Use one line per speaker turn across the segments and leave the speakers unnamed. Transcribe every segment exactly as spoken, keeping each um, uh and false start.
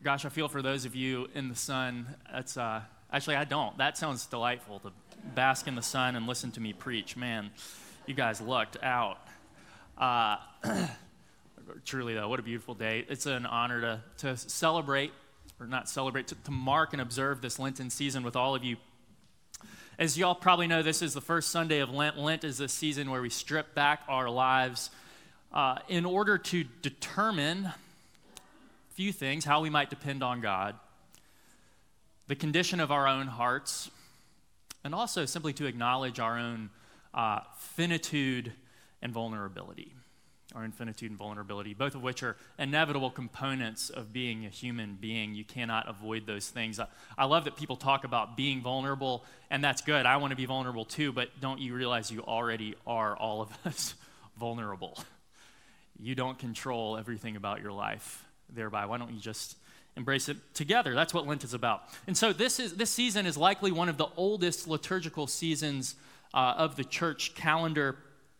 Gosh, I feel for those of you in the sun. That's uh, actually, I don't. That sounds delightful to bask in the sun and listen to me preach. Man, you guys lucked out. Uh, truly, though, what a beautiful day. It's an honor to, to celebrate, or not celebrate, to, to mark and observe this Lenten season with all of you. As y'all probably know, this is the first Sunday of Lent. Lent is a season where we strip back our lives uh, in order to determine few things, how we might depend on God, the condition of our own hearts, and also simply to acknowledge our own uh, finitude and vulnerability, our infinitude and vulnerability, both of which are inevitable components of being a human being. You cannot avoid those things. I, I love that people talk about being vulnerable, and that's good. I want to be vulnerable too, but don't you realize you already are, all of us, vulnerable? You don't control everything about your life. Thereby, why don't you just embrace it together? That's what Lent is about. And so this is this season is likely one of the oldest liturgical seasons uh, of the church calendar.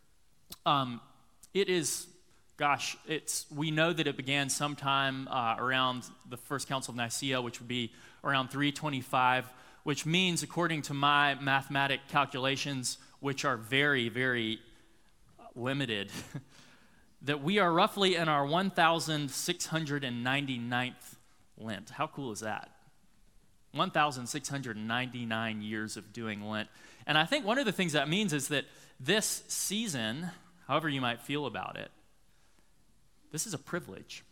Um, it is, gosh, it's we know that it began sometime uh, around the First Council of Nicaea, which would be around three twenty-five, which means, according to my mathematic calculations, which are very, very limited, that we are roughly in our one thousand six hundred ninety-ninth Lent. How cool is that? one thousand six hundred ninety-nine years of doing Lent. And I think one of the things that means is that this season, however you might feel about it, this is a privilege.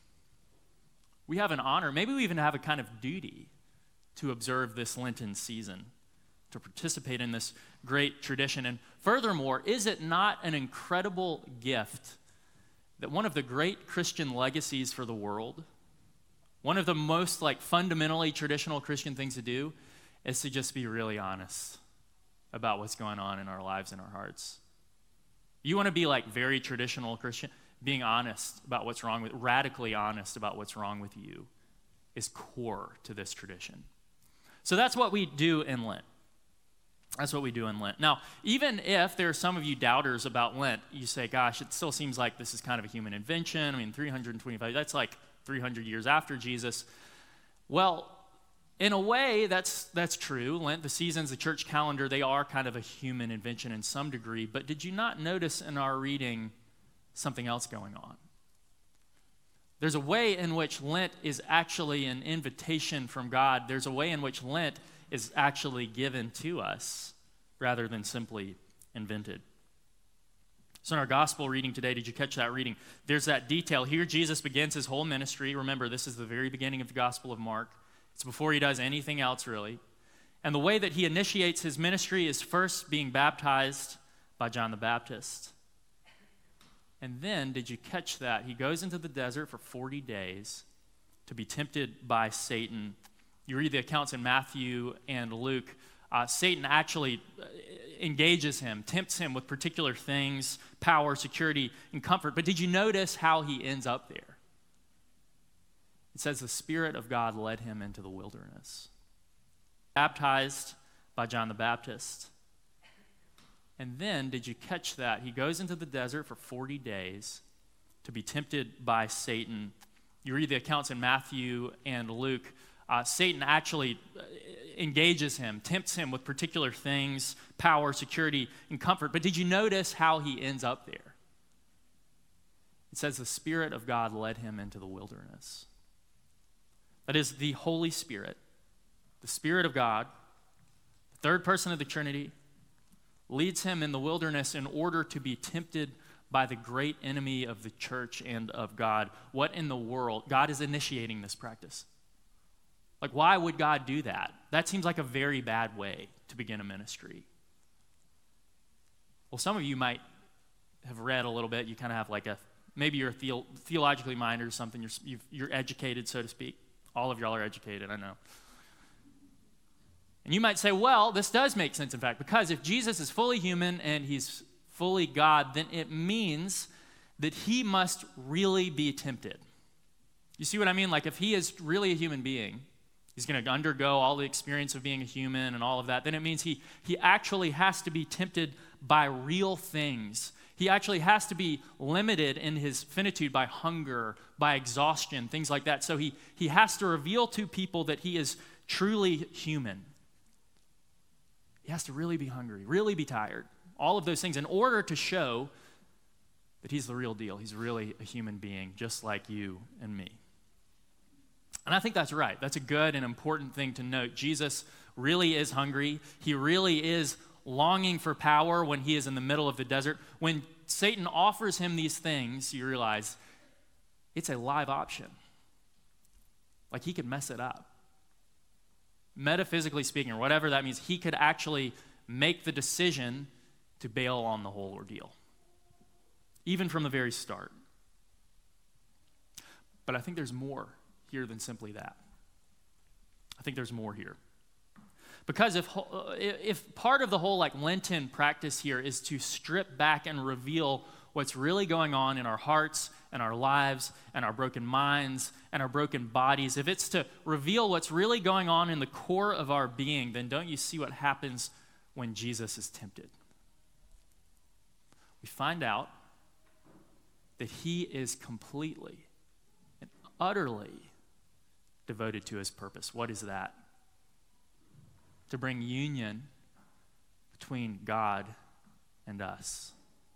We have an honor, maybe we even have a kind of duty to observe this Lenten season, to participate in this great tradition. And furthermore, is it not an incredible gift that one of the great Christian legacies for the world, one of the most like fundamentally traditional Christian things to do, is to just be really honest about what's going on in our lives and our hearts. You want to be like very traditional Christian, being honest about what's wrong with, radically honest about what's wrong with you is core to this tradition. So that's what we do in Lent. That's what we do in Lent. Now, even if there are some of you doubters about Lent, you say, gosh, it still seems like this is kind of a human invention. I mean, three hundred twenty-five, that's like three hundred years after Jesus. Well, in a way, that's that's true. Lent, the seasons, the church calendar, they are kind of a human invention in some degree. But did you not notice in our reading something else going on? There's a way in which Lent is actually an invitation from God. There's a way in which Lent is actually given to us rather than simply invented. So in our gospel reading today, did you catch that reading? There's that detail. Here Jesus begins his whole ministry. Remember, this is the very beginning of the Gospel of Mark. It's before he does anything else, really. And the way that he initiates his ministry is first being baptized by John the Baptist. And then, did you catch that? He goes into the desert for forty days to be tempted by Satan. You read the accounts in Matthew and Luke. Uh, Satan actually engages him, tempts him with particular things, power, security, and comfort. But did you notice how he ends up there? It says the Spirit of God led him into the wilderness. Baptized by John the Baptist. And then, did you catch that? He goes into the desert for forty days to be tempted by Satan. You read the accounts in Matthew and Luke. Uh, Satan actually engages him, tempts him with particular things, power, security, and comfort. But did you notice how he ends up there? It says the Spirit of God led him into the wilderness. That is, the Holy Spirit, the Spirit of God, the third person of the Trinity, leads him in the wilderness in order to be tempted by the great enemy of the church and of God. What in the world? God is initiating this practice. Like, why would God do that? That seems like a very bad way to begin a ministry. Well, some of you might have read a little bit. You kind of have like a, maybe you're theo- theologically minded or something. You're, you've, you're educated, so to speak. All of y'all are educated, I know. And you might say, well, this does make sense, in fact, because if Jesus is fully human and he's fully God, then it means that he must really be tempted. You see what I mean? Like, if he is really a human being, he's going to undergo all the experience of being a human and all of that, then it means he, he actually has to be tempted by real things. He actually has to be limited in his finitude by hunger, by exhaustion, things like that. So he, he has to reveal to people that he is truly human. He has to really be hungry, really be tired, all of those things in order to show that he's the real deal. He's really a human being, just like you and me. And I think that's right. That's a good and important thing to note. Jesus really is hungry. He really is longing for power when he is in the middle of the desert. When Satan offers him these things, you realize it's a live option. Like he could mess it up. Metaphysically speaking, or whatever that means, he could actually make the decision to bail on the whole ordeal, even from the very start. But I think there's more here than simply that. I think there's more here. Because if if part of the whole like Lenten practice here is to strip back and reveal what's really going on in our hearts and our lives and our broken minds and our broken bodies, if it's to reveal what's really going on in the core of our being, then don't you see what happens when Jesus is tempted? We find out that he is completely and utterly devoted to his purpose. What is that? To bring union between God and us.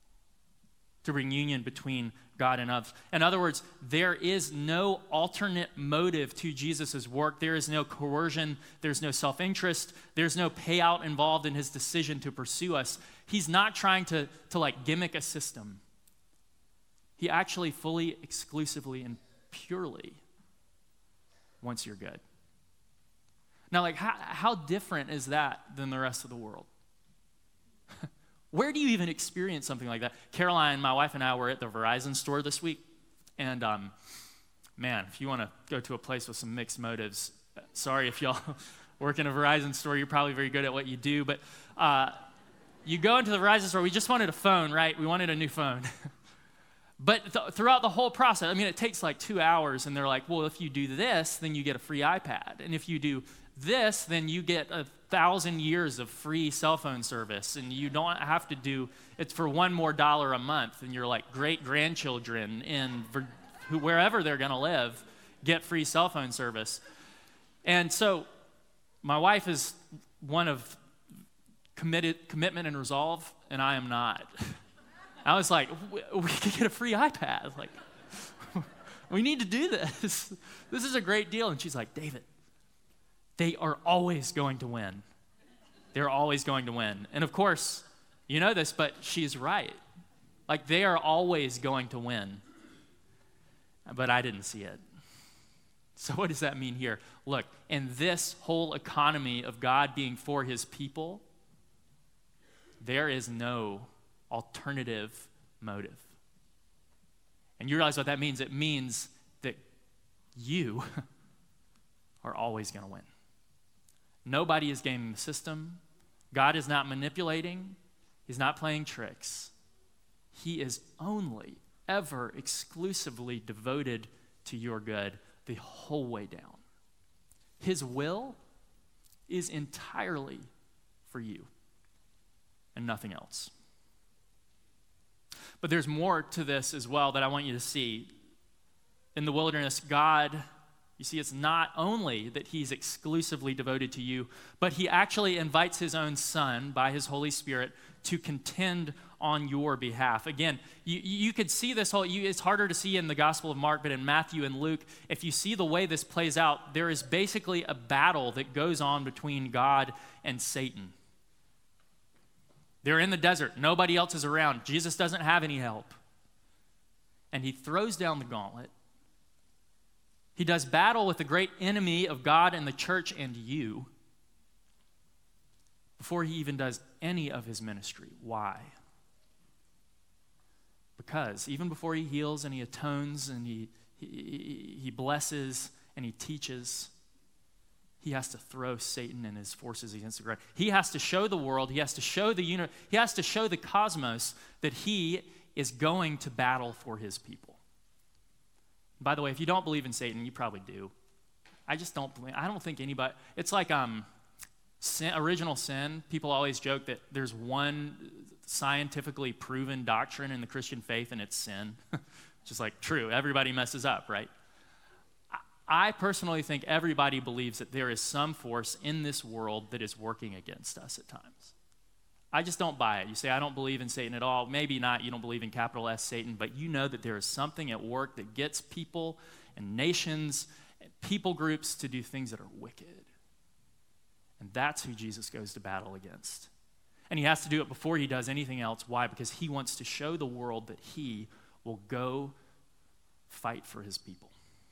To bring union between God and us. In other words, there is no alternate motive to Jesus' work. There is no coercion. There's no self-interest. There's no payout involved in his decision to pursue us. He's not trying to, to like gimmick a system. He actually fully, exclusively, and purely wants your good. Now, like, how, how different is that than the rest of the world? Where do you even experience something like that? Caroline, my wife, and I were at the Verizon store this week, and um, man, if you want to go to a place with some mixed motives, sorry if y'all work in a Verizon store, you're probably very good at what you do, but uh, you go into the Verizon store, we just wanted a phone, right? We wanted a new phone. But th- throughout the whole process, I mean, it takes like two hours, and they're like, well, if you do this, then you get a free iPad. And if you do this, then you get a thousand years of free cell phone service, and you don't have to do, it's for one more dollar a month, and your like great-grandchildren in who, wherever they're going to live get free cell phone service. And so my wife is one of committed commitment and resolve, and I am not. I was like, we, we could get a free iPad. Like, we need to do this. This is a great deal. And she's like, David, they are always going to win. They're always going to win. And of course, you know this, but she's right. Like, they are always going to win. But I didn't see it. So what does that mean here? Look, in this whole economy of God being for his people, there is no alternative motive. And you realize what that means? It means that you are always going to win. Nobody is gaming the system. God is not manipulating. He's not playing tricks. He is only, ever, exclusively devoted to your good the whole way down. His will is entirely for you and nothing else. But there's more to this as well that I want you to see. In the wilderness, God, you see, it's not only that he's exclusively devoted to you, but he actually invites his own son by his Holy Spirit to contend on your behalf. Again, you, you could see this whole, you, it's harder to see in the Gospel of Mark, but in Matthew and Luke, if you see the way this plays out, there is basically a battle that goes on between God and Satan. They're in the desert. Nobody else is around. Jesus doesn't have any help. And he throws down the gauntlet. He does battle with the great enemy of God and the church and you before he even does any of his ministry. Why? Because even before he heals and he atones and he, he, he blesses and he teaches, he has to throw Satan and his forces against the ground. He has to show the world, he has to show the uni- he has to show the cosmos that he is going to battle for his people. By the way, if you don't believe in Satan, you probably do. I just don't believe, I don't think anybody, it's like um, sin, original sin. People always joke that there's one scientifically proven doctrine in the Christian faith, and it's sin. Just like, true, everybody messes up, right? I personally think everybody believes that there is some force in this world that is working against us at times. I just don't buy it. You say, I don't believe in Satan at all. Maybe not, you don't believe in capital S Satan, but you know that there is something at work that gets people and nations and people groups to do things that are wicked. And that's who Jesus goes to battle against. And he has to do it before he does anything else. Why? Because he wants to show the world that he will go fight for his people.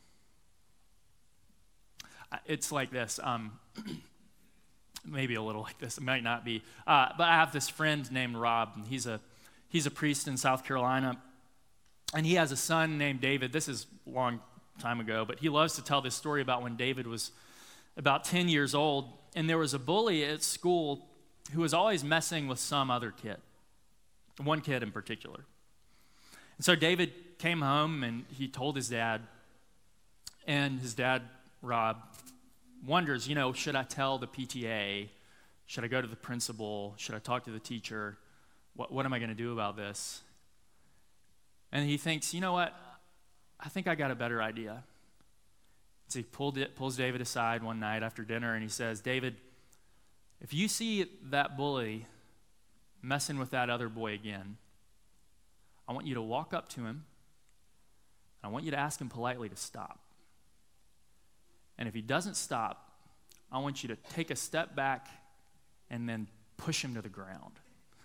It's like this. Um, maybe a little like this. It might not be. Uh, but I have this friend named Rob. And he's a he's a priest in South Carolina. And he has a son named David. This is a long time ago. But he loves to tell this story about when David was about ten years old. And there was a bully at school who was always messing with some other kid. One kid in particular. And so David came home and he told his dad. And his dad, Rob, wonders, you know, should I tell the P T A? Should I go to the principal? Should I talk to the teacher? What, what am I going to do about this? And he thinks, you know what? I think I got a better idea. So he pulled it, pulls David aside one night after dinner and he says, David, if you see that bully messing with that other boy again, I want you to walk up to him. I want you to ask him politely to stop. And if he doesn't stop, I want you to take a step back and then push him to the ground.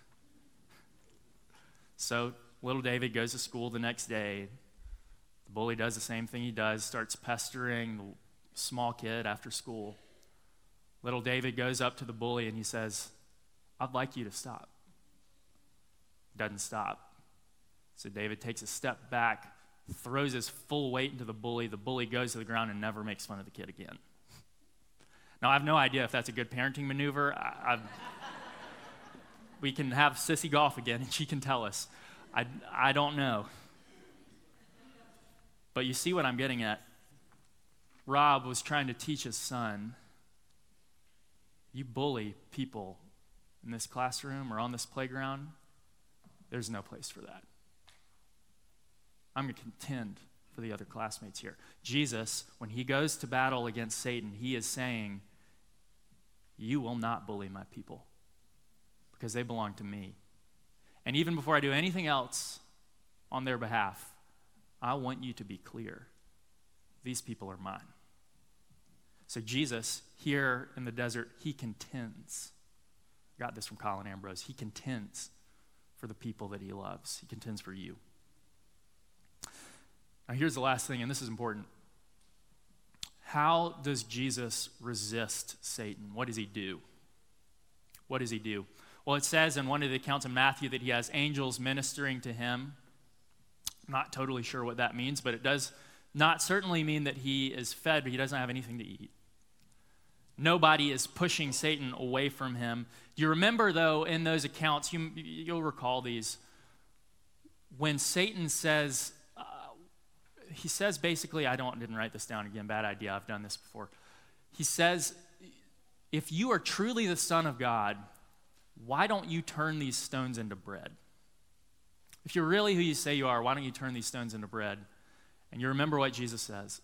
So little David goes to school the next day. The bully does the same thing he does, starts pestering the small kid after school. Little David goes up to the bully and he says, I'd like you to stop. Doesn't stop. So David takes a step back, throws his full weight into the bully. The bully goes to the ground and never makes fun of the kid again. Now, I have no idea if that's a good parenting maneuver. I, I've, we can have Sissy Golf again, and she can tell us. I, I don't know. But you see what I'm getting at. Rob was trying to teach his son, you bully people in this classroom or on this playground, there's no place for that. I'm going to contend for the other classmates here. Jesus, when he goes to battle against Satan, he is saying, you will not bully my people because they belong to me. And even before I do anything else on their behalf, I want you to be clear. These people are mine. So Jesus, here in the desert, he contends. I got this from Colin Ambrose. He contends for the people that he loves. He contends for you. Now here's the last thing, and this is important. How does Jesus resist Satan? What does he do? What does he do? Well, it says in one of the accounts of Matthew that he has angels ministering to him. I'm not totally sure what that means, but it does not certainly mean that he is fed, but he doesn't have anything to eat. Nobody is pushing Satan away from him. Do you remember, though, in those accounts, you, you'll recall these, when Satan says, uh, he says basically, I don't didn't write this down again, bad idea, I've done this before. He says, if you are truly the Son of God, why don't you turn these stones into bread? If you're really who you say you are, why don't you turn these stones into bread? And you remember what Jesus says.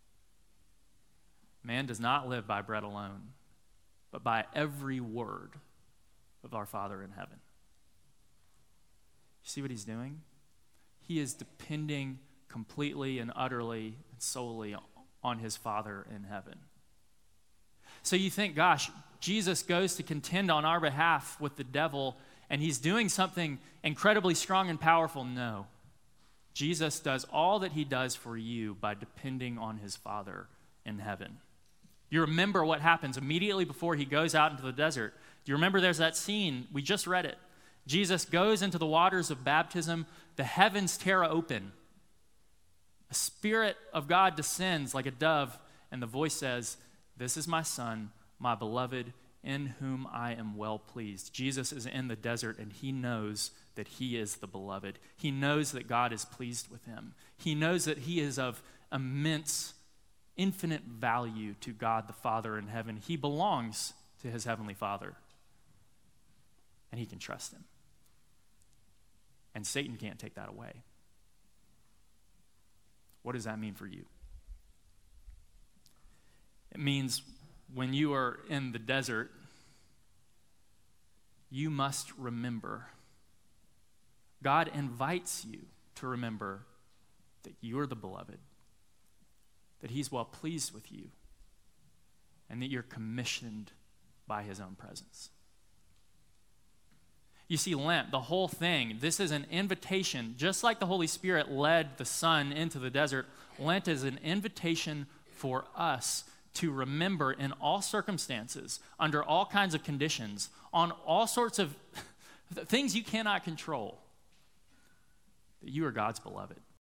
Man does not live by bread alone, but by every word of our Father in heaven. You see what he's doing? He is depending completely and utterly and solely on his Father in heaven. So you think, gosh, Jesus goes to contend on our behalf with the devil, and he's doing something incredibly strong and powerful. No. Jesus does all that he does for you by depending on his Father in heaven. You remember what happens immediately before he goes out into the desert. Do you remember there's that scene? We just read it. Jesus goes into the waters of baptism. The heavens tear open. A Spirit of God descends like a dove, and the voice says, "This is my Son, my beloved, in whom I am well pleased." Jesus is in the desert, and he knows that he is the beloved. He knows that God is pleased with him. He knows that he is of immense, infinite value to God the Father in heaven. He belongs to his heavenly Father, and he can trust him. and Satan can't take that away. What does that mean for you? It means when you are in the desert, you must remember. God invites you to remember that you're the beloved, that he's well pleased with you, and that you're commissioned by his own presence. You see, Lent, the whole thing, this is an invitation. Just like the Holy Spirit led the Son into the desert, Lent is an invitation for us to remember in all circumstances, under all kinds of conditions, on all sorts of things you cannot control, that you are God's beloved.